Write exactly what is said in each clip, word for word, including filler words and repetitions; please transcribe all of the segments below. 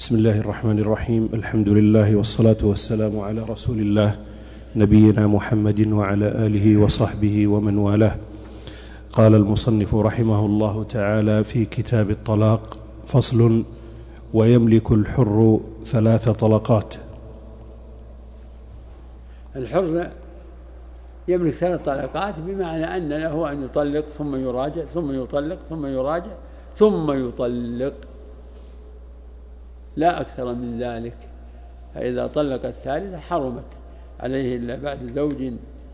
بسم الله الرحمن الرحيم. الحمد لله والصلاة والسلام على رسول الله نبينا محمد وعلى آله وصحبه ومن والاه. قال المصنف رحمه الله تعالى في كتاب الطلاق: فصل: ويملك الحر ثلاث طلقات. الحر يملك ثلاث طلقات، بمعنى أن له أن يطلق ثم يراجع ثم يطلق ثم يراجع ثم يطلق، لا أكثر من ذلك. فإذا طلق الثالثة حرمت عليه إلا بعد زوج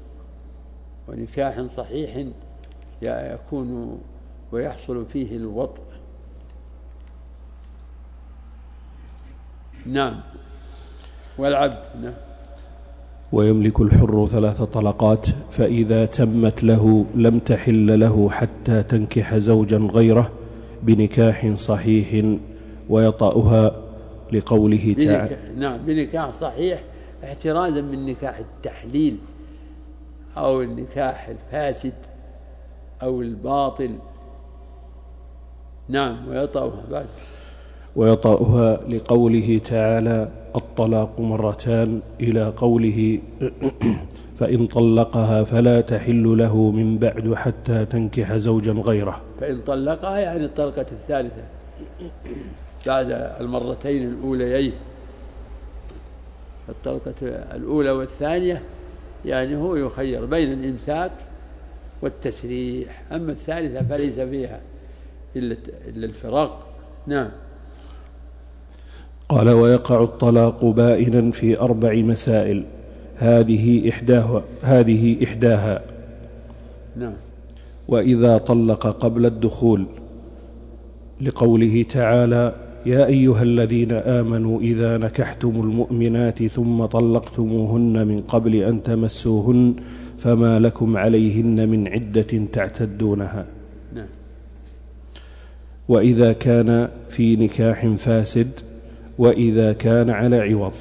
ونكاح صحيح يكون ويحصل فيه الوطء. نعم. والعبد نعم. ويملك الحر ثلاث طلقات، فإذا تمت له لم تحل له حتى تنكح زوجا غيره بنكاح صحيح ويطأها، لقوله تعالى. نعم، بنكاح صحيح، احترازا من نكاح التحليل أو النكاح الفاسد أو الباطل. نعم. ويطأها بعد ويطأها لقوله تعالى: الطلاق مرتان، إلى قوله: فإن طلقها فلا تحل له من بعد حتى تنكح زوجا غيره. فإن طلقها يعني الطلقة الثالثة بعد المرتين الأوليين. الطلقة الأولى والثانية يعني هو يخير بين الإمساك والتسريح، أما الثالثة فليس فيها إلا الفراق. نعم. قال: ويقع الطلاق بائنا في أربع مسائل، هذه إحداها, هذه إحداها. نعم. وإذا طلق قبل الدخول، لقوله تعالى: يا أيها الذين آمنوا إذا نكحتم المؤمنات ثم طلقتموهن من قبل أن تمسوهن فما لكم عليهن من عدة تعتدونها. نعم. وإذا كان في نكاح فاسد، وإذا كان على عوض.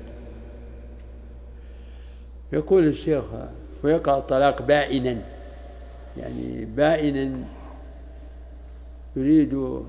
يقول الشيخ: ويقع الطلاق بائنا، يعني بائنا يريد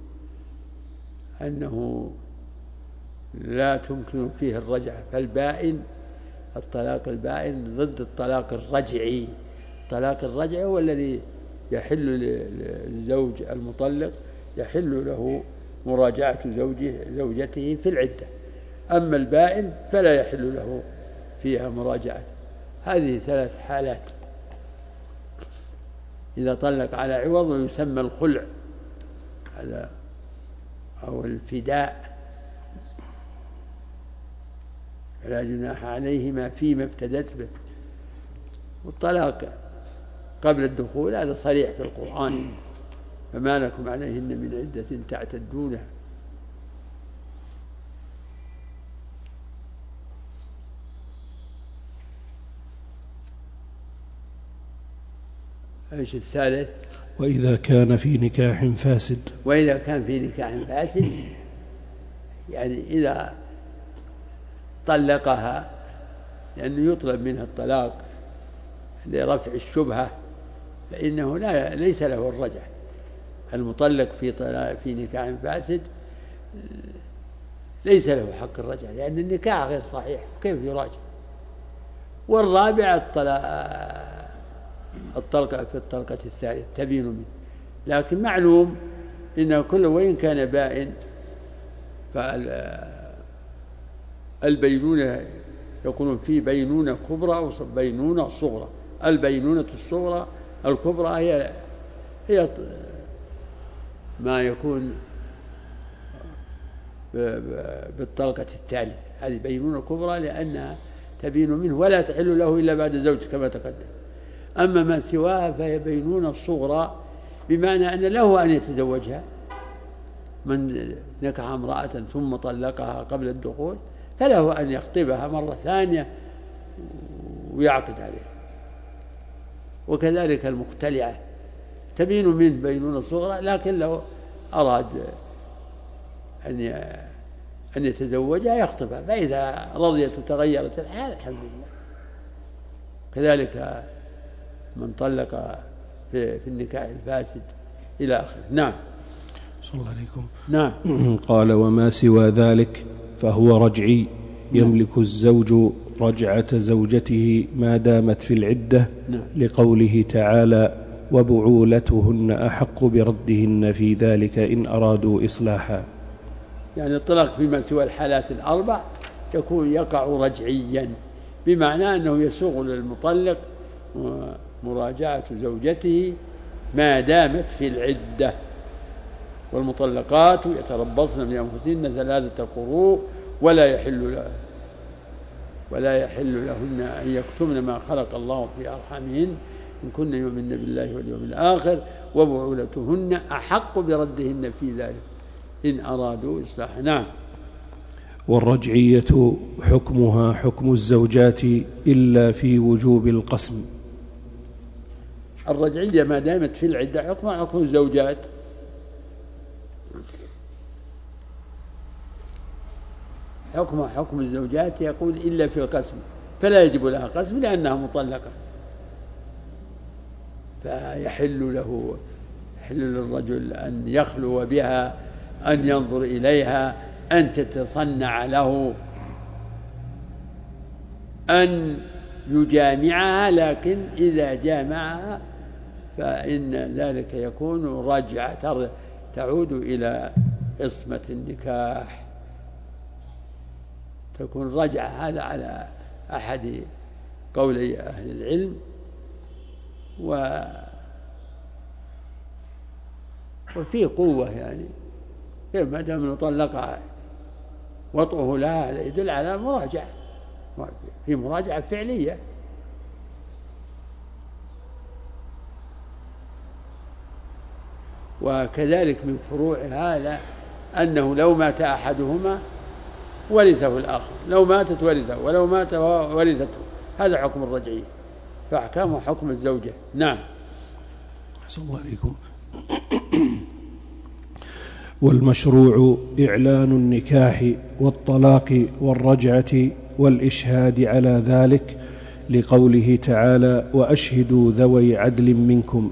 أنه لا تمكن فيه الرجعة. فالبائن، الطلاق البائن ضد الطلاق الرجعي. الطلاق الرجعي هو الذي يحل للزوج المطلق، يحل له مراجعة زوجه زوجته في العدة. أما البائن فلا يحل له فيها مراجعة. هذه ثلاث حالات: إذا طلق على عوض، ويسمى الخلع هذا أو الفداء، فلا جناح عليهما فيما ابتدت به. والطلاق قبل الدخول هذا صريح في القرآن: فما لكم عليهن من عدة تعتدونها. ايش الثالث؟ وإذا كان في نكاح فاسد. وإذا كان في نكاح فاسد يعني إذا طلقها لأنه يطلب منها الطلاق لرفع الشبهة، فإنه لا ليس له الرجعة. المطلق في طلاق في نكاح فاسد ليس له حق الرجعة، لأن النكاح غير صحيح، كيف يراجع؟ والرابع الطلاق الطلقة في الطلقة الثالثة تبين منه. لكن معلوم إنه كل وإن كان بائن فالبينونة يكون في بينونة كبرى أو بينونة صغرى. البينونة الصغرى الكبرى هي هي ما يكون بالطلقة الثالثة، هذه بينونة كبرى لأنها تبين منه ولا تحل له إلا بعد زوج كما تقدم. أما ما سواها فهي بينونة صغرى، بمعنى أن له أن يتزوجها. من نكح امرأة ثم طلقها قبل الدخول فله أن يخطبها مرة ثانية ويعقد عليها. وكذلك المختلعة تبين منه بينونة صغرى، لكن لو أراد أن أن يتزوجها يخطبها، فإذا رضيت وتغيرت الحال الحمد لله. كذلك من طلق في, في النكاح الفاسد إلى آخره. نعم. صلى الله عليكم. نعم. قال وما سوى ذلك فهو رجعي، يملك الزوج رجعة زوجته ما دامت في العدة، نعم. لقوله تعالى وبعولتهن أحق بردهن في ذلك إن أرادوا إصلاحا. يعني الطلاق فيما سوى الحالات الأربع يكون يقع رجعيا، بمعنى أنه يسوغ للمطلق مراجعة زوجته ما دامت في العدة، والمطلقات يتربصن بأنفسهن ثلاثة قروء ولا يحل له ولا يحل لهن أن يكتمن ما خلق الله في أرحامهن إن كن يؤمن بالله واليوم الآخر، وبعولتهن أحق بردهن في ذلك إن أرادوا إصلاحا. نعم. والرجعية حكمها حكم الزوجات إلا في وجوب القسم. الرجعية ما دامت في العدة حكمها حكم الزوجات، حكمها حكم الزوجات، يقول إلا في القسم، فلا يجب لها قسم لأنها مطلقة، فيحل له يحل للرجل أن يخلو بها، أن ينظر إليها، أن تتصنع له، أن يجامعها، لكن إذا جامعها فإن ذلك يكون رجعة تعود إلى عصمة النكاح، تكون رجعة. هذا على أحد قولي أهل العلم. و وفيه قوة، يعني ما دام طلقها وطئه لها هذا يدل على مراجعة، في مراجعة فعلية. وكذلك من فروع هذا أنه لو مات أحدهما ورثه الآخر، لو ماتت ورثه، ولو مات ورثته، هذا حكم الرجعية، فأحكامه حكم الزوجة. نعم. أحسن الله عليكم. والمشروع إعلان النكاح والطلاق والرجعة والإشهاد على ذلك، لقوله تعالى وأشهدوا ذوي عدل منكم.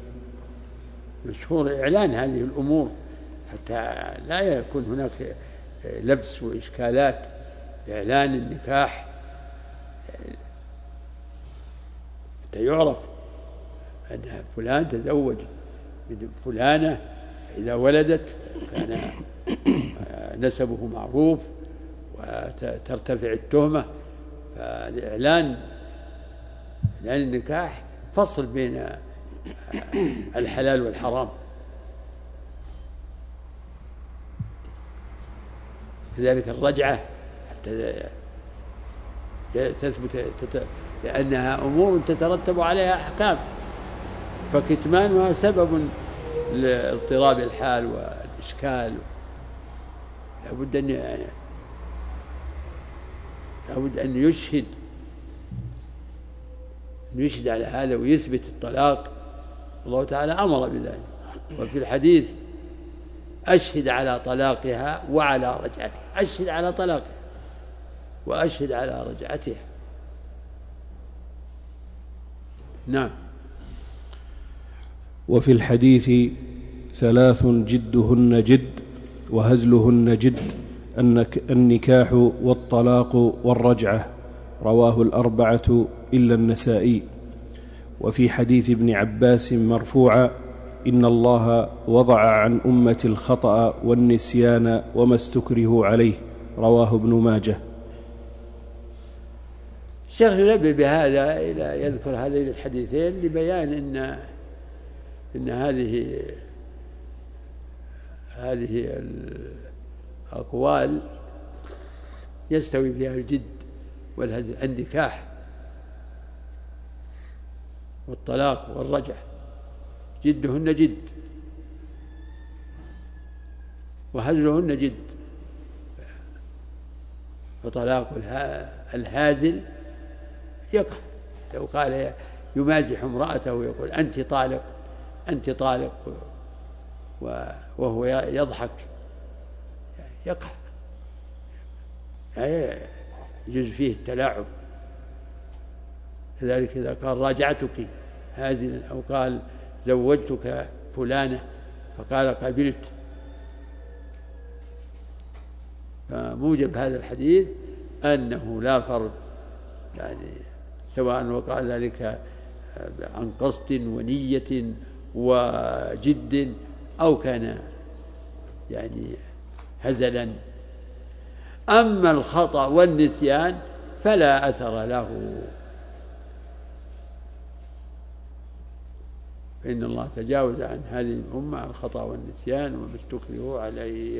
مشهور إعلان هذه الأمور حتى لا يكون هناك لبس وإشكالات. إعلان النكاح حتى يعرف أن فلان تزوج من فلانة، إذا ولدت كان نسبه معروف وترتفع التهمة. فالإعلان إعلان النكاح فصل بين الحلال والحرام. لذلك الرجعة حتى تثبت، لأنها أمور تترتب عليها أحكام، فكتمانها سبب لاضطراب الحال والإشكال. لابد أن لابد أن يشهد أن يشهد على هذا ويثبت الطلاق. الله تعالى أمر بذلك، وفي الحديث أشهد على طلاقها وعلى رجعتها، أشهد على طلاقها وأشهد على رجعتها. نعم. وفي الحديث ثلاث جدهن جد وهزلهن جد، النكاح والطلاق والرجعة، رواه الأربعة إلا النسائي. وفي حديث ابن عباس مرفوعا إن الله وضع عن أمة الخطأ والنسيان وما استكرهوا عليه، رواه ابن ماجه. الشيخ ينبه بهذا إلى يذكر هذين الحديثين لبيان إن إن هذه هذه الأقوال يستوي فيها الجد والهزل، النكاح والطلاق والرجع جدهن جد وهزلهن جد. فطلاق الهازل يقع، لو قال يمازح امرأته يقول أنت طالق أنت طالق وهو يضحك، يقع، يجوز فيه التلاعب. لذلك إذا قال راجعتك هازلا أو قال زوجتك فلانة فقال قبلت فموجب هذا الحديث أنه لا فرق، يعني سواء وقع ذلك عن قصد ونية وجد أو كان يعني هزلا. أما الخطأ والنسيان فلا أثر له، فإن الله تجاوز عن هذه الأمة عن الخطأ والنسيان وما استكرهوا عليه.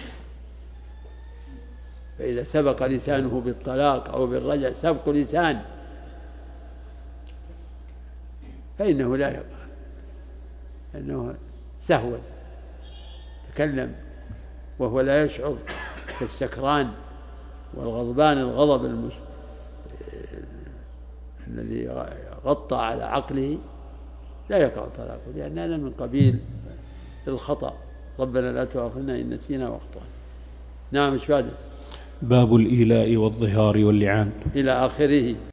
فإذا سبق لسانه بالطلاق أو بالرجع سبق لسان فإنه لا يقع، لأنه سهوا تكلم وهو لا يشعر، كالسكران والغضبان الغضب المش... الذي غطى على عقله لا يقع طلاقه، لأن هذا من قبيل الخطأ. ربنا لا تؤاخذنا إن نسينا واخطأنا. نعم. إيش بعده؟ باب الإيلاء والظهار واللعان إلى آخره.